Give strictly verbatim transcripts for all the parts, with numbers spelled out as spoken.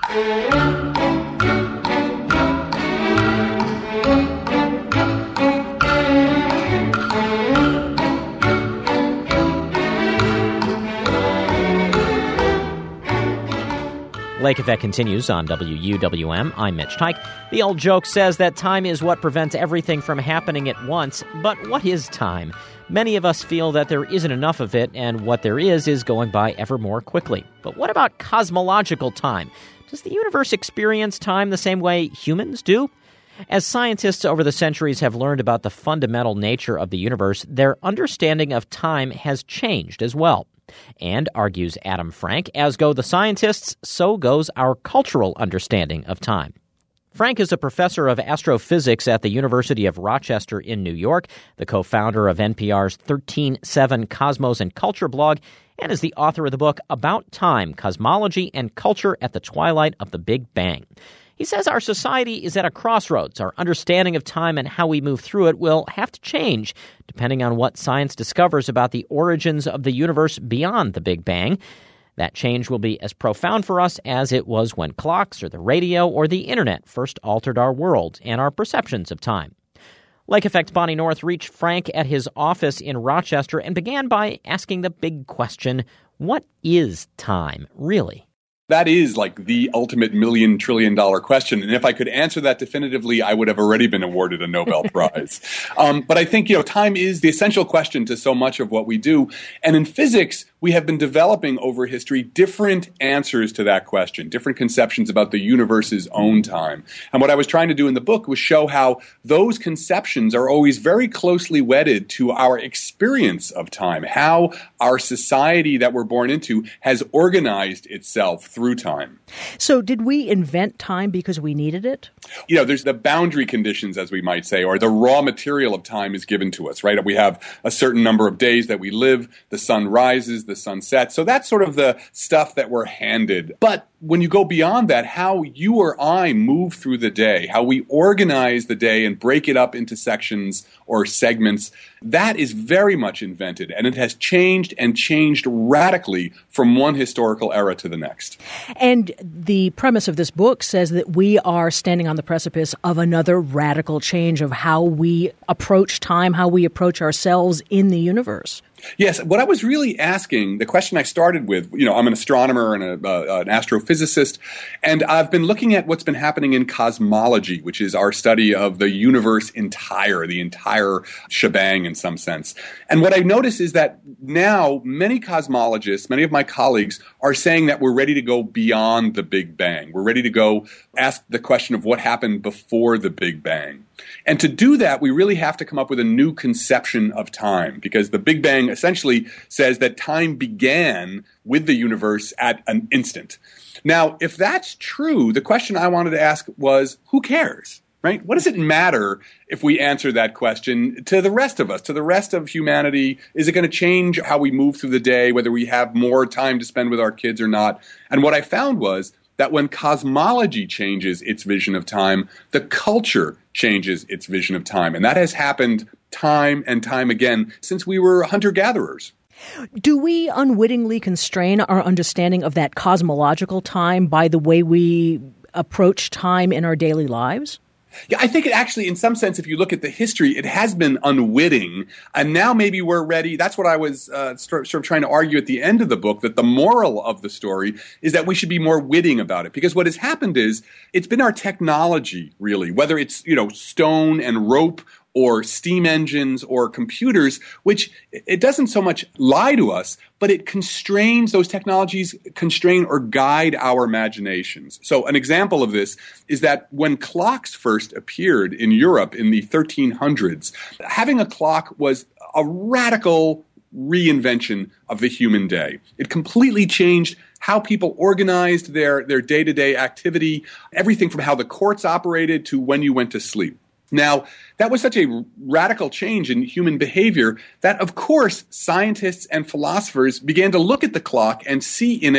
Lake Effect continues on W U W M. I'm Mitch Tyke. The old joke says that time is what prevents everything from happening at once. But what is time? Many of us feel that there isn't enough of it, and what there is is going by ever more quickly. But what about cosmological time? Does the universe experience time the same way humans do? As scientists over the centuries have learned about the fundamental nature of the universe, their understanding of time has changed as well. And, argues Adam Frank, as go the scientists, so goes our cultural understanding of time. Frank is a professor of astrophysics at the University of Rochester in New York, the co-founder of N P R's thirteen seven Cosmos and Culture blog, and is the author of the book About Time, Cosmology and Culture at the Twilight of the Big Bang. He says our society is at a crossroads. Our understanding of time and how we move through it will have to change depending on what science discovers about the origins of the universe beyond the Big Bang. That change will be as profound for us as it was when clocks or the radio or the internet first altered our world and our perceptions of time. Lake Effect's Bonnie North reached Frank at his office in Rochester and began by asking the big question, what is time, really? That is like the ultimate million trillion dollar question. And if I could answer that definitively, I would have already been awarded a Nobel Prize. um, but I think, you know, time is the essential question to so much of what we do. And in physics, we have been developing over history different answers to that question, different conceptions about the universe's own time. And what I was trying to do in the book was show how those conceptions are always very closely wedded to our experience of time, how our society that we're born into has organized itself through time. So did we invent time because we needed it? You know, there's the boundary conditions, as we might say, or the raw material of time is given to us, right? We have a certain number of days that we live, the sun rises, the sun sets. So that's sort of the stuff that we're handed. But when you go beyond that, how you or I move through the day, how we organize the day and break it up into sections or segments, that is very much invented. And it has changed and changed radically from one historical era to the next. And the premise of this book says that we are standing on the precipice of another radical change of how we approach time, how we approach ourselves in the universe. Yes, what I was really asking, the question I started with, you know, I'm an astronomer and a, uh, an astrophysicist, and I've been looking at what's been happening in cosmology, which is our study of the universe entire, the entire shebang in some sense. And what I notice is that now many cosmologists, many of my colleagues, are saying that we're ready to go beyond the Big Bang. We're ready to go ask the question of what happened before the Big Bang. And to do that, we really have to come up with a new conception of time, because the Big Bang essentially says that time began with the universe at an instant. Now, if that's true, the question I wanted to ask was, who cares? Right? What does it matter if we answer that question to the rest of us, to the rest of humanity? Is it going to change how we move through the day, whether we have more time to spend with our kids or not? And what I found was that when cosmology changes its vision of time, the culture changes its vision of time. And that has happened time and time again since we were hunter-gatherers. Do we unwittingly constrain our understanding of that cosmological time by the way we approach time in our daily lives? Yeah, I think it actually, in some sense, if you look at the history, it has been unwitting. And now maybe we're ready. That's what I was uh, sort of trying to argue at the end of the book, that the moral of the story is that we should be more witting about it. Because what has happened is it's been our technology, really, whether it's, you know, stone and rope or steam engines or computers, which it doesn't so much lie to us, but it constrains, those technologies constrain or guide our imaginations. So an example of this is that when clocks first appeared in Europe in the thirteen hundreds, having a clock was a radical reinvention of the human day. It completely changed how people organized their, their day-to-day activity, everything from how the courts operated to when you went to sleep. Now, that was such a radical change in human behavior that, of course, scientists and philosophers began to look at the clock and see in it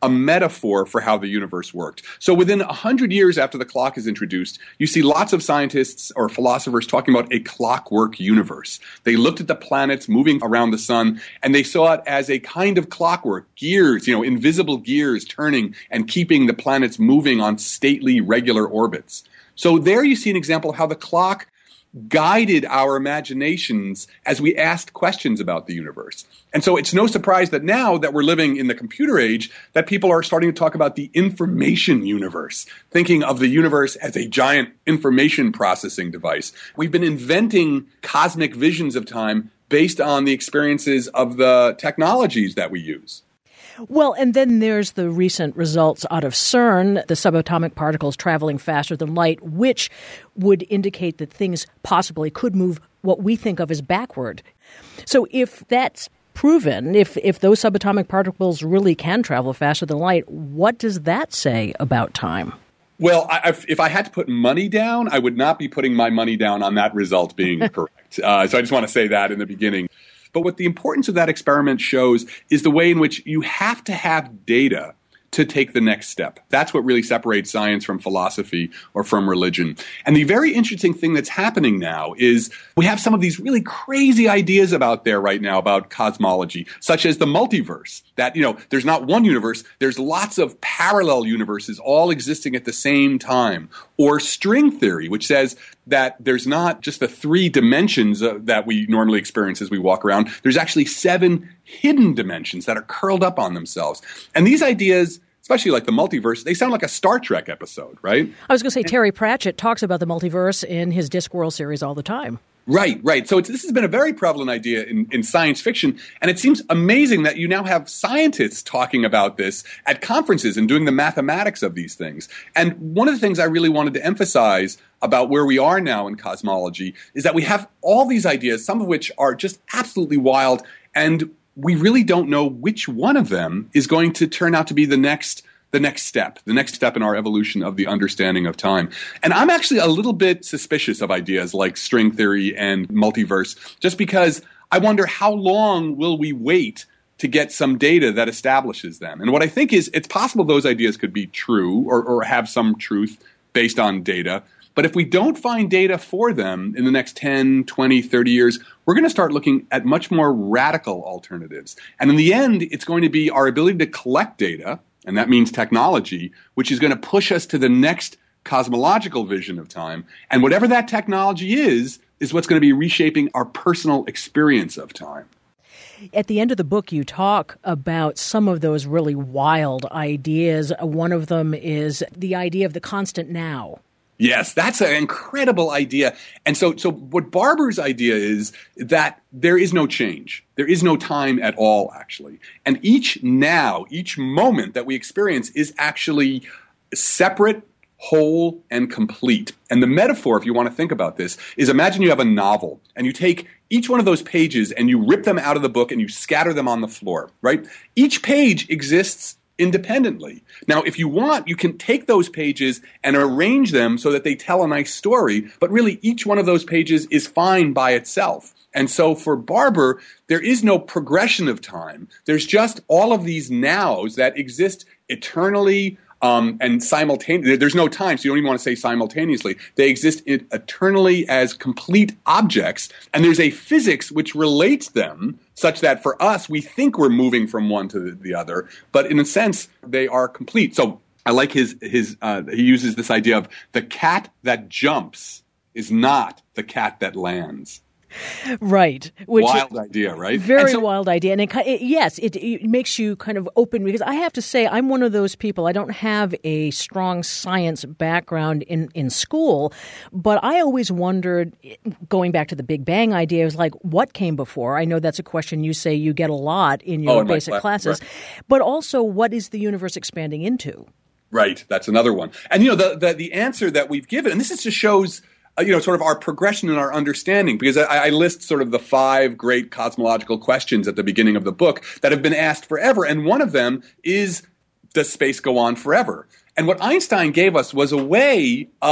a metaphor for how the universe worked. So within one hundred years after the clock is introduced, you see lots of scientists or philosophers talking about a clockwork universe. They looked at the planets moving around the sun, and they saw it as a kind of clockwork, gears, you know, invisible gears turning and keeping the planets moving on stately, regular orbits. So there you see an example of how the clock guided our imaginations as we asked questions about the universe. And so it's no surprise that now that we're living in the computer age, that people are starting to talk about the information universe, thinking of the universe as a giant information processing device. We've been inventing cosmic visions of time based on the experiences of the technologies that we use. Well, and then there's the recent results out of CERN, the subatomic particles traveling faster than light, which would indicate that things possibly could move what we think of as backward. So if that's proven, if, if those subatomic particles really can travel faster than light, what does that say about time? Well, I, if I had to put money down, I would not be putting my money down on that result being correct. Uh, so I just want to say that in the beginning. But what the importance of that experiment shows is the way in which you have to have data to take the next step. That's what really separates science from philosophy or from religion. And the very interesting thing that's happening now is we have some of these really crazy ideas about there right now about cosmology, such as the multiverse, that, you know, there's not one universe, there's lots of parallel universes all existing at the same time. Or string theory, which says that there's not just the three dimensions uh, that we normally experience as we walk around. There's actually seven hidden dimensions that are curled up on themselves. And these ideas, especially like the multiverse, they sound like a Star Trek episode, right? I was going to say Terry Pratchett talks about the multiverse in his Discworld series all the time. Right, right. So it's, this has been a very prevalent idea in, in science fiction, and it seems amazing that you now have scientists talking about this at conferences and doing the mathematics of these things. And one of the things I really wanted to emphasize about where we are now in cosmology is that we have all these ideas, some of which are just absolutely wild, and we really don't know which one of them is going to turn out to be the next the next step, the next step in our evolution of the understanding of time. And I'm actually a little bit suspicious of ideas like string theory and multiverse, just because I wonder how long will we wait to get some data that establishes them. And what I think is it's possible those ideas could be true or, or have some truth based on data. But if we don't find data for them in the next ten, twenty, thirty years, we're going to start looking at much more radical alternatives. And in the end, it's going to be our ability to collect data, and that means technology, which is going to push us to the next cosmological vision of time. And whatever that technology is, is what's going to be reshaping our personal experience of time. At the end of the book, you talk about some of those really wild ideas. One of them is the idea of the constant now. Yes, that's an incredible idea. And so, so what Barber's idea is that there is no change. There is no time at all, actually. And each now, each moment that we experience is actually separate, whole, and complete. And the metaphor, if you want to think about this, is imagine you have a novel and you take each one of those pages and you rip them out of the book and you scatter them on the floor, right? Each page exists independently. Now, if you want, you can take those pages and arrange them so that they tell a nice story, but really each one of those pages is fine by itself. And so for Barber, there is no progression of time. There's just all of these nows that exist eternally um, and simultaneously. There's no time, so you don't even want to say simultaneously. They exist eternally as complete objects, and there's a physics which relates them such that for us, we think we're moving from one to the other, but in a sense, they are complete. So I like his, his uh, he uses this idea of the cat that jumps is not the cat that lands. Right. Which wild idea, right? Very so, wild idea. And it, it, yes, it, it makes you kind of open, because I have to say I'm one of those people. I don't have a strong science background in, in school, but I always wondered, going back to the Big Bang idea, was like, what came before? I know that's a question you say you get a lot in your oh, in basic class, classes, right. But also, what is the universe expanding into? Right. That's another one. And, you know, the, the, the answer that we've given, and this is just shows Uh, you know, sort of our progression in our understanding, because I, I list sort of the five great cosmological questions at the beginning of the book that have been asked forever. And one of them is, does space go on forever? And what Einstein gave us was a way of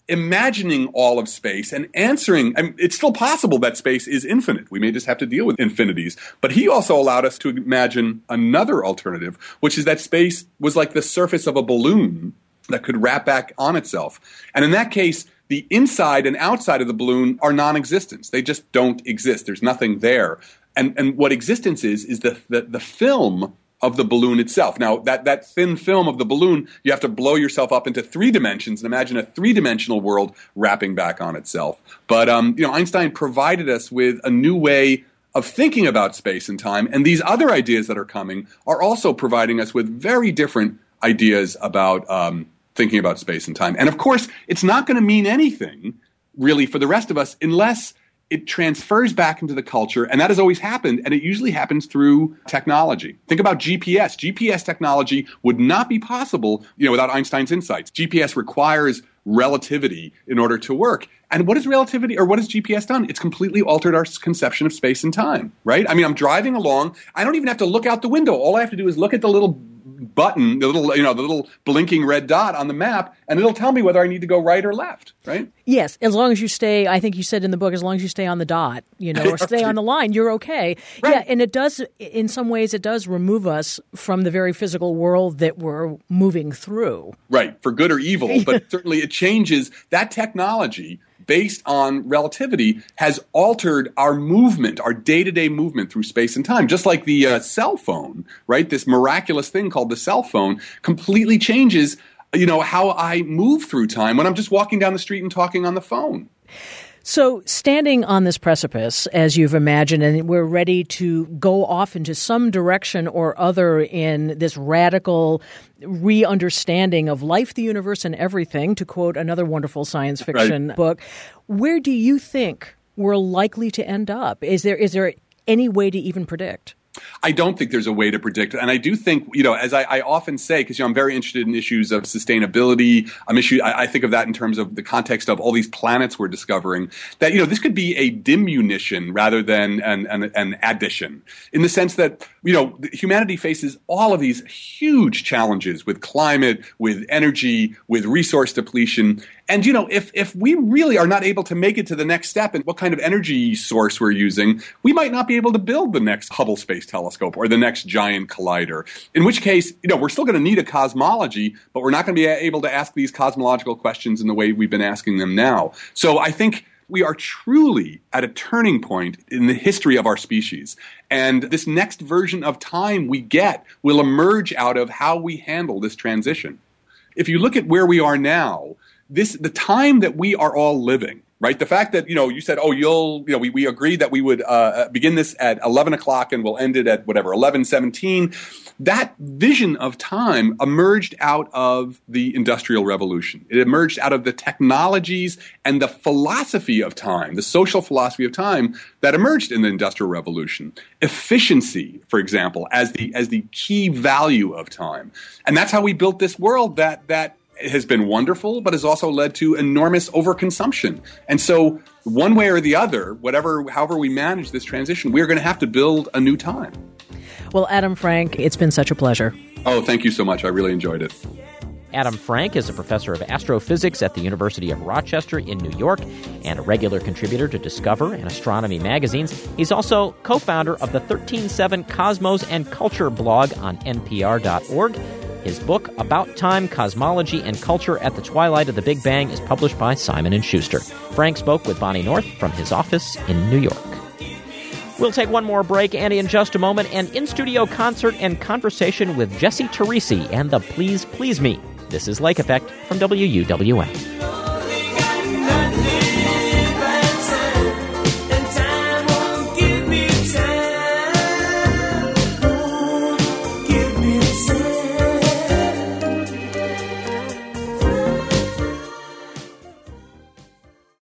imagining all of space and answering. I mean, it's still possible that space is infinite. We may just have to deal with infinities. But he also allowed us to imagine another alternative, which is that space was like the surface of a balloon that could wrap back on itself. And in that case, the inside and outside of the balloon are non-existent. They just don't exist. There's nothing there. And and what existence is, is the, the, the film of the balloon itself. Now, that, that thin film of the balloon, you have to blow yourself up into three dimensions and imagine a three-dimensional world wrapping back on itself. But um, you know, Einstein provided us with a new way of thinking about space and time, and these other ideas that are coming are also providing us with very different ideas about um, thinking about space and time. And of course, it's not going to mean anything really for the rest of us unless it transfers back into the culture, and that has always happened, and it usually happens through technology. Think about G P S. G P S technology would not be possible, you know, without Einstein's insights. G P S requires relativity in order to work. And what is relativity, or what has G P S done? It's completely altered our conception of space and time, right? I mean, I'm driving along. I don't even have to look out the window. All I have to do is look at the little button, the little, you know, the little blinking red dot on the map, and it'll tell me whether I need to go right or left, right? Yes, as long as you stay, I think you said in the book, as long as you stay on the dot, you know, or stay on the line, you're okay. Right. Yeah, and it does, in some ways, it does remove us from the very physical world that we're moving through. Right, for good or evil, but certainly it changes that technology based on relativity has altered our movement, our day-to-day movement through space and time. Just like the uh, cell phone, right? This miraculous thing called the cell phone completely changes, you know, how I move through time when I'm just walking down the street and talking on the phone. So standing on this precipice, as you've imagined, and we're ready to go off into some direction or other in this radical re-understanding of life, the universe, and everything, to quote another wonderful science fiction right. book, where do you think we're likely to end up? Is there is there any way to even predict? I don't think there's a way to predict it. And I do think, you know, as I, I often say, because you know, I'm very interested in issues of sustainability, I'm issue, I, I think of that in terms of the context of all these planets we're discovering, that, you know, this could be a diminution rather than an, an, an addition, in the sense that, you know, humanity faces all of these huge challenges with climate, with energy, with resource depletion. And, you know, if, if we really are not able to make it to the next step in what kind of energy source we're using, we might not be able to build the next Hubble Space Telescope or the next giant collider. In which case, you know, we're still going to need a cosmology, but we're not going to be able to ask these cosmological questions in the way we've been asking them now. So I think we are truly at a turning point in the history of our species. And this next version of time we get will emerge out of how we handle this transition. If you look at where we are now, this the time that we are all living, right? The fact that, you know, you said, oh, you'll, you know, we, we agreed that we would uh, begin this at eleven o'clock and we'll end it at whatever, eleven seventeen. That vision of time emerged out of the Industrial Revolution. It emerged out of the technologies and the philosophy of time, the social philosophy of time that emerged in the Industrial Revolution. Efficiency, for example, as the as the key value of time. And that's how we built this world that that has been wonderful, but has also led to enormous overconsumption. And so one way or the other, whatever, however we manage this transition, we're going to have to build a new time. Well, Adam Frank, it's been such a pleasure. Oh, thank you so much. I really enjoyed it. Adam Frank is a professor of astrophysics at the University of Rochester in New York and a regular contributor to Discover and Astronomy magazines. He's also co-founder of the thirteen seven Cosmos and Culture blog on N P R dot org. His book, About Time, Cosmology, and Culture at the Twilight of the Big Bang, is published by Simon and Schuster. Frank spoke with Bonnie North from his office in New York. We'll take one more break, and in just a moment, an in-studio concert and conversation with Jesse Teresi and the Please Please Me. This is Lake Effect from W U W M.